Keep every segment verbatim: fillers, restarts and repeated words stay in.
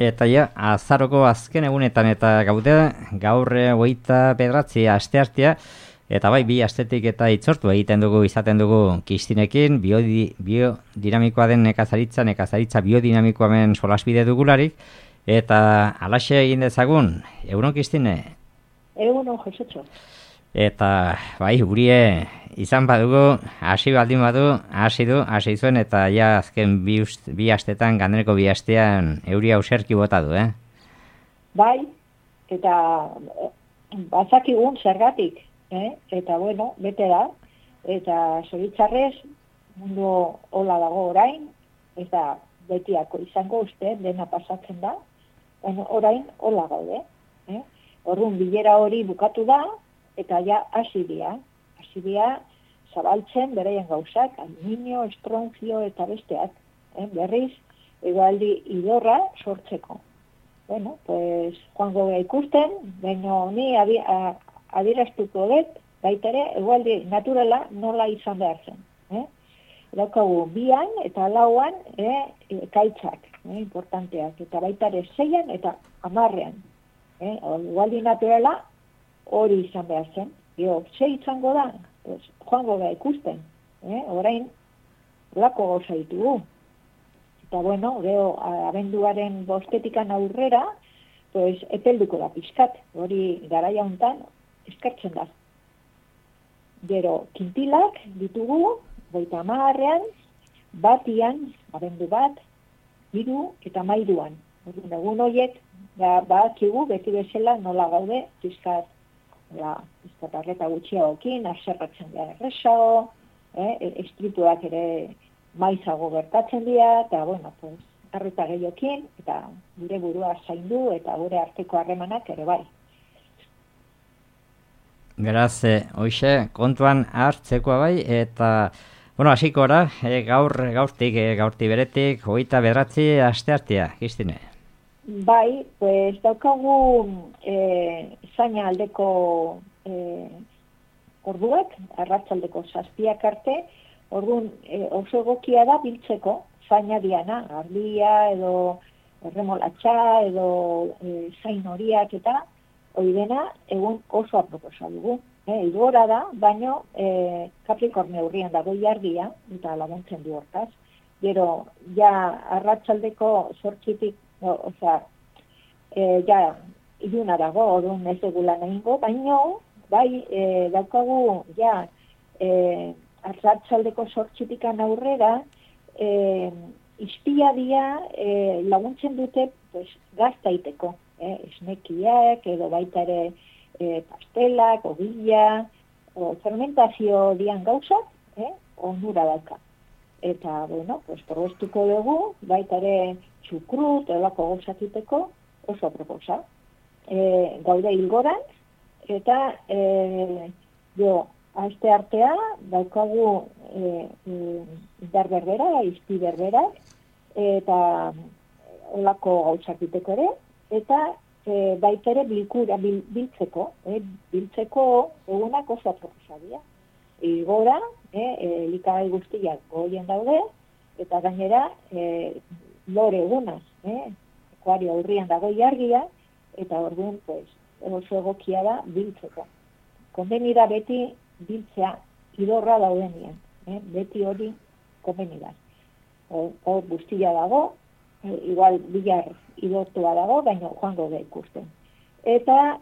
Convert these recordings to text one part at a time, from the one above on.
Eta ja, azaroko azken egunetan eta gaude gaur hogeita bederatzi asteartea, eta bai bi astetik eta itzortu egiten dugu izaten dugu Kristinekin, biodi, biodinamikoa den nekazaritza, nekazaritza biodinamikoa men solasbide dugularik, eta alaxe egin dezagun, egunon Kristine? Egunon, Josotxo. Eta bai, gurie izan badugu, hasi baldin badu, hasi du, hasi zuen, eta ja azken bi, ust, bi astetan, gandeneko bi astean, euria auserki bota du, eh? Bai, eta bazakigun zergatik, eh? Eta bueno, bete da, eta zoritzarrez, mundu hola dago orain, ez da betiako izango uste, dena pasatzen da, baina orain hola gaude, eh? Orrun bilera hori bukatu da, eta ja hasi dira, hasi dira zabaltzen beraien gauzak, aluminio, estronzio eta besteak, eh? Berriz, egoaldi idorra sortzeko. Bueno, pues, joango gara ikusten, baina ni adieraztuko dut, baita ere, egoaldi naturala nola izan behar zen. Eh? Daukagu bian eta lauan eh, ekaitzak, eh, importanteak, eta baita ere zeian eta hamarrean. Eh? Egoaldi naturala hori izan behar zen. Jo, ze izango da, pues, joango gara ikusten. Eh? Orain, lako gauza ditugu. Eta bueno, gero, abenduaren bostetikan aurrera, pues, epelduko da pizkat. Hori garaia hontan eskartzen da. Gero, kintilak ditugu, goita hamarrean, batian, abendu bat, hiru eta mairuan. Egun horiek, badakigu, beti bezala nola gaude, pizkat, ja, izkatarreta gutxiagokin, aserratzen dira erresago, eh, estrituak ere maizago gertatzen dira, eta, bueno, pues, arreta gehiokin, eta gure burua zaindu, eta gure arteko harremanak ere bai. Beraz, eh, hoxe, kontuan hartzekoa bai, eta, bueno, hasiko ora, eh, gaur, gaurtik, eh, gaurti beretik, hogeita bederatzi asteartea, Kristine. Bai, pues daukagu eh, zaina aldeko eh, orduak, arratsaldeko zazpiak arte, orduan eh, oso egokia da biltzeko zaina diana, ardia edo erremolatxa edo eh, zain horiak eta hori dena egun oso aproposa dugu. Eh, Igora da, baino eh, Capricornio urrian dago jargia eta laguntzen du hortaz. Gero, ja arratsaldeko zortzitik o sea, eh, ja, iluna dago, orduan ez dugula nahingo, baina, bai, eh, daukagu, ja, eh, arratsaldeko sortxitikan aurrera, eh, izpia dia eh, laguntzen dute, pues, gaztaiteko, eh, esnekiak, edo baita ere eh, pastelak, ogila, o fermentazio dian gauzak, eh, onura dauka. Eta, bueno, pues, probestuko dugu, baita ere txukrut, elako gauzakiteko, oso proposa. E, gaude hilgoran, eta e, jo, aste artea, daukagu e, e, berberbera, izpi berbera, eta olako gauzakiteko ere, eta e, baita ere bilkura, bil, biltzeko, e, biltzeko egunak oso proposa dira. Igora, eh, elikagai guztiak goien daude, eta gainera, eh, lore egunaz, eh, ekuario aurrian dago jargia, eta orduan, pues, oso egokia da biltzeko. Konbeni da beti biltzea idorra daudenean, eh, beti hori konbeni da. Hor guztia dago, eh, igual bilar idortua dago, baina joango da ikusten. Eta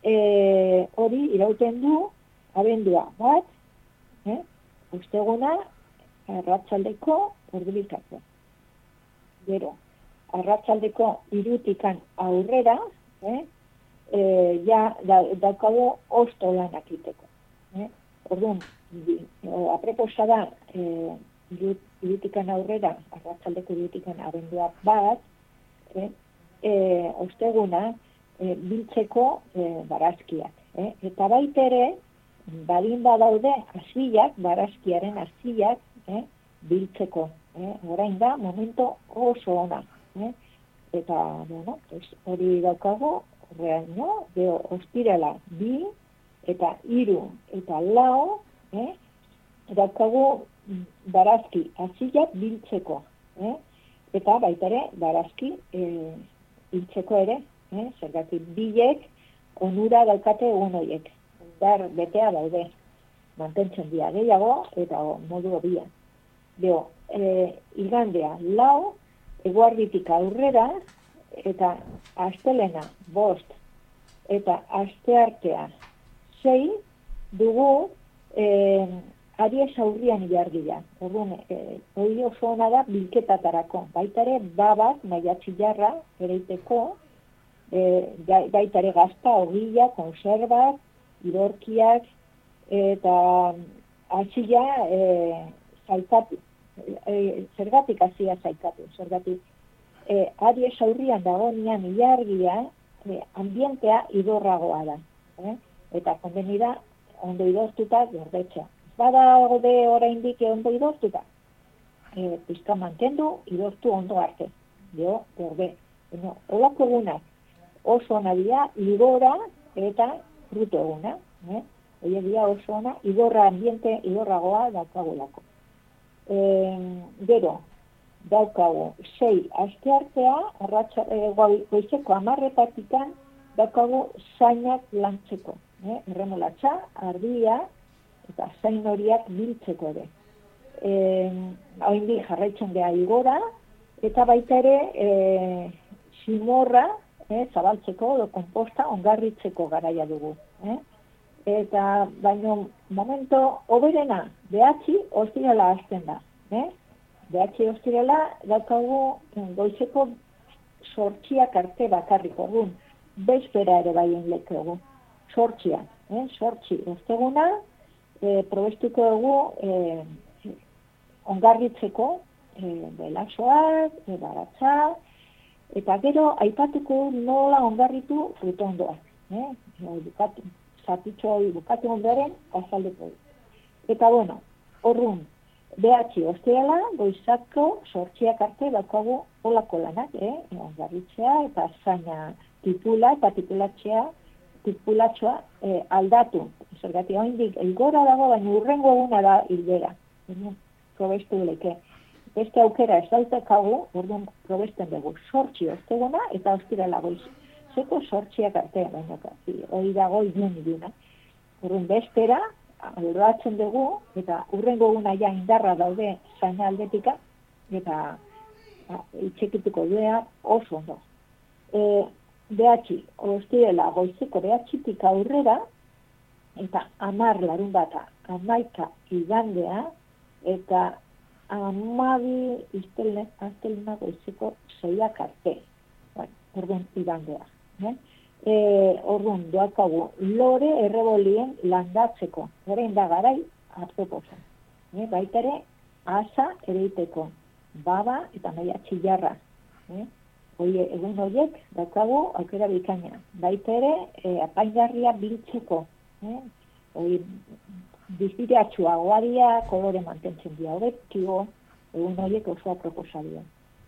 eh, hori irauten du abendua bat, Eh? Usteguna arratsaldeko ordubikatzen. Gero, arratsaldeko irutikan aurrera, eh? E, ja daukago osto lanak iteko. Eh? Orduan, apreposa da e, irutikan aurrera, arratsaldeko irutikan abendua bat, eh? e, osteguna e, biltzeko e, barazkiak. Eh? Eta baitere, balin badaude hasiak, barazkiaren hasiak, eh, biltzeko. Eh, orain da, momento oso ona. Eh, eta, bueno, hori daukagu, horreaino, gero, ostirala bi, eta hiru, eta lau, eh, daukagu barazki hasiak biltzeko. Eh, eta baita ere, barazki eh, hiltzeko ere, eh? Zergatik bilek onura daukate egun horiek. Dar betea daude, mantentzen dira gehiago eta modu hobia. Dio, e, igandea lau, eguarditik aurrera, eta astelena bost, eta asteartea sei, dugu e, Aries aurrian ilargia. Orduan, e, hori oso ona da bilketatarako. Baita ere, babak, maiatxilarra, ereiteko, e, baita ere gazta, ogila, konserbak, idorkiak, eta hasia e, zaikatu. E, zergatik hasia zaikatu. Zergatik, e, Aries aurrian dagoenean ilargia, e, ambientea idorragoa da. Eh? Eta konbenida, ondo idortuta gordetzea. Bada gode oraindik ondo idortuta. E, pizka mantendu, idortu ondo arte. Dio, gorde. Bueno, olako egunak oso ona dira, igora eta fruto eguna. Eh? Oie dira oso ona, idorra ambiente, idorragoa daukagulako. E, gero, daukagu, sei asteartea, arratsa, e, goizeko amarretatikan, daukagu zainak lantzeko. Eh? Erremolatxa, ardia, eta zain horiak biltzeko ere. E, Haindik jarraitzen beha igora, eta baita ere e, simorra e, zabaltzeko, edo komposta ongarritzeko garaia dugu. Eh? Eta baino momento oberena, behatzi ostirala hasten da. Eh? Behatzi ostirala daukagu goizeko sortxiak arte bakarrik orduan, bezpera ere baien lekegu. Sortxia, eh? Sortxi osteguna, E, probestuko dugu e, ongarritzeko e, belasoak, e, baratza, eta gero aipatuko nola ongarritu frutondoak. Eh? Bukatu, zatitxo hori bukatu ondoren, azalduko. Eta bueno, horrun, behatzi osteala, goizako sortxiak arte daukagu olako lanak, eh? Ongarritzea eta zaina tipula eta tipulatxea, tipulatxoa eh, aldatu. Zergatik, oindik, igora dago, baina urrengo eguna da hilbera. Probestu leke. Beste aukera ez dautekagu, orduan probesten dugu. Sortxi osteguna eta ostirala goiz. Zeko sortxiak arte, baina hori dago ilun iluna. Orduan bestera, aldatzen dugu, eta urrengo eguna ja indarra daude zaina aldetika, eta itxekituko duea oso ondo. E, behatzi, ostirela goizeko behatzitik aurrera, eta amar larun bata, amaika igandea, eta amabi astelena goizeko zeiak arte. Bueno, orduan igandea. Eh? E, orduan doakagu lore errebolien landatzeko. Horein da garai hartoposa. Eh? Baita ere, asa ereiteko. Baba eta maia txillarra. Eh? Oie, egun horiek daukagu aukera bikaina. Baita ere, e, apaingarria biltzeko. Eh? Hoi, biziratxua goadia, kolore mantentzen dira horretio, egun horiek oso aproposadia.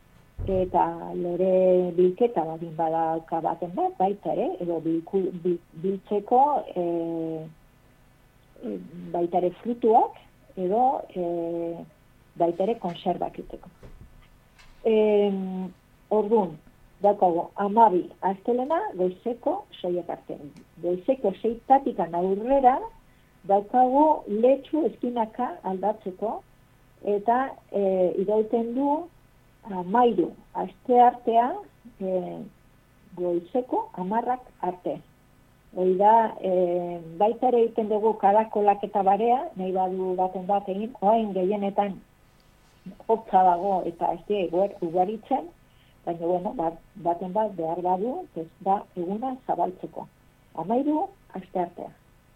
Eta lore bilketa badin badauka baten bat, baita ere, edo bilku, bil, biltzeko e, e, baita ere frutuak, edo e, baita ere konserbak iteko. E, orduan, daukagu, amabi astelena, goizeko seiak arte. Goizeko seitatikan aurrera, daukagu letxu eskinaka aldatzeko, eta e, irauten du amairu aste artea e, goizeko amarrak arte. Hori da, e, baita ere egiten dugu karakolak eta barea, nahi badu baten bat egin, oain gehienetan hotza dago eta ez dira ugaritzen, baina, bueno, bat, baten bat behar badu, ez da eguna zabaltzeko. Amairu, aste artea.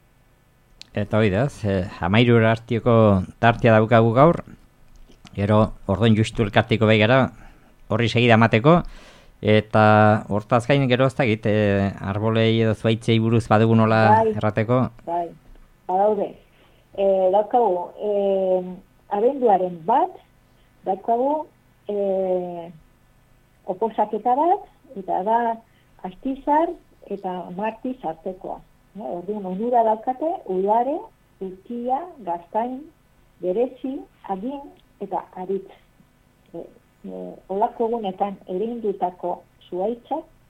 Eta hori da, amairu artioko tartia daukagu gaur, gero orduan justu elkartiko bai gara, horri segida amateko, eta hortaz gain gero ez dakit, e, arbolei edo zuaitzei buruz badugu nola bai, errateko? Bai, badaude. E, daukagu, e, abenduaren bat, daukagu, e, oposaketa bat, eta da astizar eta martiz artekoa. Eh? Orduan, onura daukate, udare, urkia, gaztain, berezi, agin eta aritz. E, e, olako egunetan erindutako zuaitzak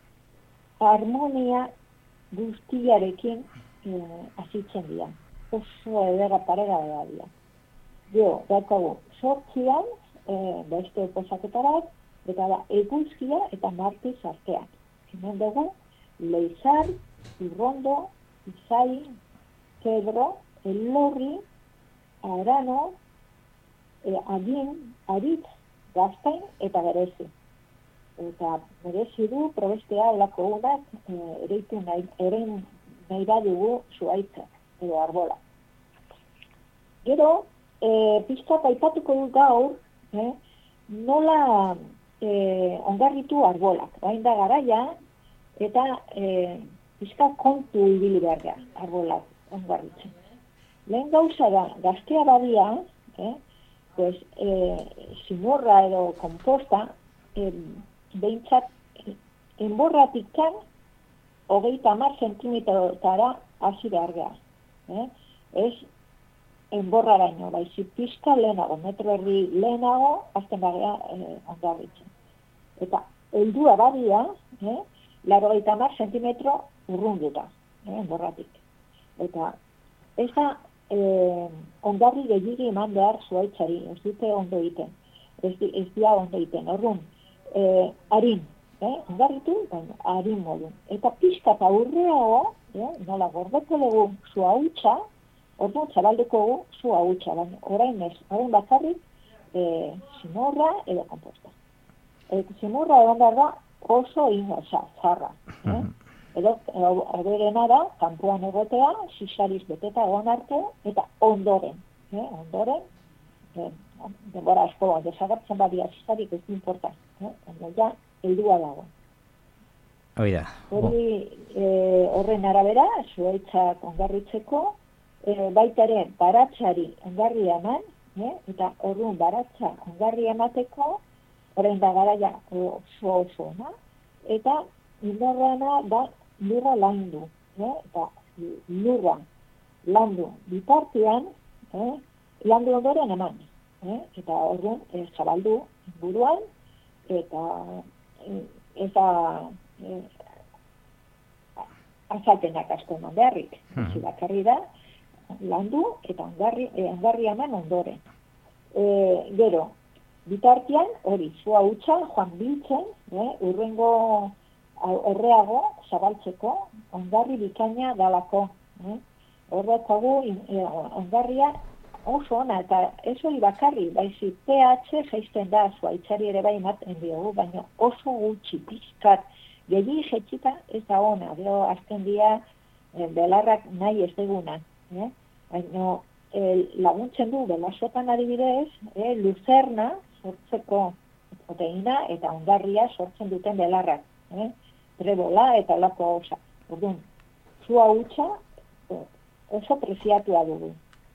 harmonia guztiarekin hasitzen dira. Oso edera parega da dira. Gero, daukagu, sortzian, e, beste oposaketarak, eta da, eguzkia eta martiz artean. Hemen dugu, Leizar, Irrondo, Izai, Cedro, Elorri, Arano, e, Agin, Aritz, Gaztain eta Berezi. Eta berezi du, probestea olako unak, e, ereitu nahi, erein nahi da dugu zuaitzak, edo arbola. Gero, e, pizkat aipatuko du gaur, eh, nola e, ongarritu arbolak. Bain da garaia, eta e, pizkat kontu ibili behar da, arbolak ongarritzen. Lehen gauza da, gaztea badia, eh, pues, e, zimorra edo komposta, e, behintzat, enborratik kan, hogeita hamar zentimetrotara hasi behar da. Eh? Ez enborraraino, baizik pizka lehenago, metro erdi lehenago, azten bagea eh, ongarritzen. Eta heldua badia, eh, laurogeita hamar zentimetro urrunduta, eh, enborratik. Eta ez da eh, ongarri gehiagi eman behar zuaitzari, ez dute ondo egiten, ez, di, ez dia ondo egiten, orrun, eh, harin, eh, ongarritu, baina harin modun. Eta pizka eta urreago, eh, nola gordeko dugu zua hutsa, orduan zabaldeko gu zua hutsa, baina orain ez, orain bakarrik e, zimorra edo komposta. E, zimorra egon behar da oso ino, zarra. Eh? Edo, oberena da, kanpoan egotea, sisariz beteta egon arte, eta ondoren. Eh? Ondoren, eh, denbora asko, desagertzen badia sisarik ez importa. Eh? Ondo ja, heldua dago. Oida. Hori eh, horren arabera, zuaitzak ongarritzeko, E, baita ere, baratzari ongarria eman, eh? Eta orduan baratza ongarria emateko, orain da garaia oso oso, na? Eta lurrana da lurra landu, eh? Eta lurra landu bitartean, eh? Landu ondoren eman, eh? Eta orduan eh, zabaldu buruan, eta eh, eta eh, azalpenak asko eman beharrik, hmm. Zilakarri da, landu eta ongarri, eh, ongarri eman ondoren. E, gero, bitartean, hori, zua hutsa, joan biltzen, eh, urrengo horreago zabaltzeko, ongarri bikaina dalako. Eh. Horrekagu eh, ongarria oso ona, eta ez hori bakarri, baizi pH jaisten da, zua itxari ere bai ematen diogu, baina oso gutxi, pizkat, gehi jetxita ez da ona, gero azten dia eh, belarrak nahi ez deguna. Eh? Baina eh, laguntzen du belasotan adibidez, eh, luzerna sortzeko proteina eta ongarria sortzen duten belarrak, eh? Trebola eta lako osa. Orduan, zua hutsa eh, oso preziatua dugu.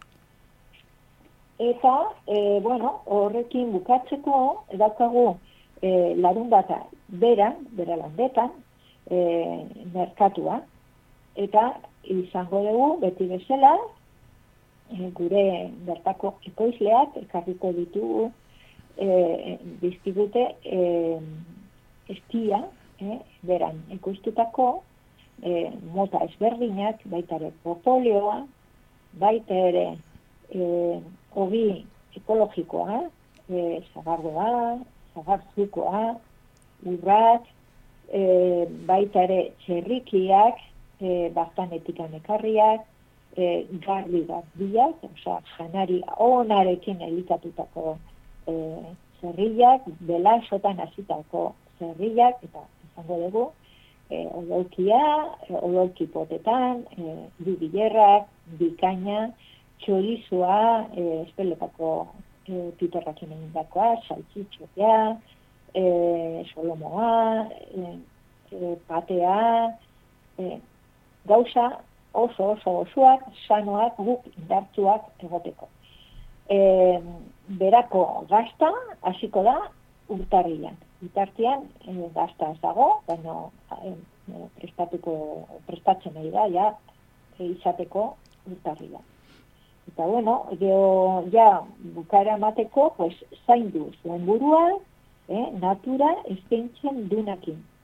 Eta, eh, bueno, horrekin bukatzeko edakagu eh, larun bata bera, bera landetan, eh, merkatua. Eta izango dugu, beti bezala, e, gure bertako ekoizleak ekarriko ditugu e, dizkigute e, estia, e, beran ekoiztutako e, mota ezberdinak, baita ere propolioa, baita ere e, ogi ekologikoa, e, zagardoa, zagarzukoa, urrak, e, baita ere txerrikiak, E, baztanetikan ekarriak, e, garbi garbiak, osea, janari onarekin elikatutako e, zerriak, belasotan hasitako zerriak, eta izango dugu, e, odolkia, e, odolki potetan, e, bibilerrak, bikaina, txorizua, e, espeletako e, pitorrakin egindakoa, saltxitxoa, e, solomoa, e, e, patea, e, gauza oso oso osoak, sanoak, guk indartsuak egoteko. E, berako gazta hasiko da urtarrilan. Bitartean e, gazta ez dago, baina e, prestatuko, prestatzen nahi da, ja, e, izateko urtarrilan. Eta bueno, geho, ja, bukaera emateko, pues, zaindu zuen burua, eh, natura eskaintzen dunakin.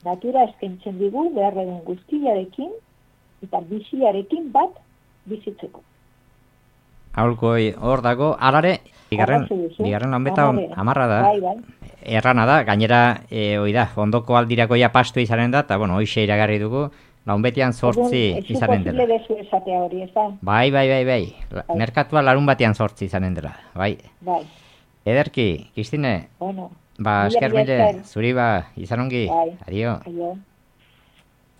natura eskaintzen digu beharren guztiarekin eta biziarekin bat bizitzeko. Aholkoi hor dago, alare, bigarren, bigarren lanbeta amarra da, bai, bai. Errana da, gainera, e, oi da, ondoko aldirako ja pastu izanen da, eta, bueno, hoxe iragarri dugu, launbetian sortzi izanen dela. Hori, ez da? Bai, bai, bai, bai, bai. Merkatua larun batean sortzi izanen dela, bai. Bai. Ederki, Kristine, bueno, ba, esker mire, zuri ba, izan ongi, bai. Adio. Adio.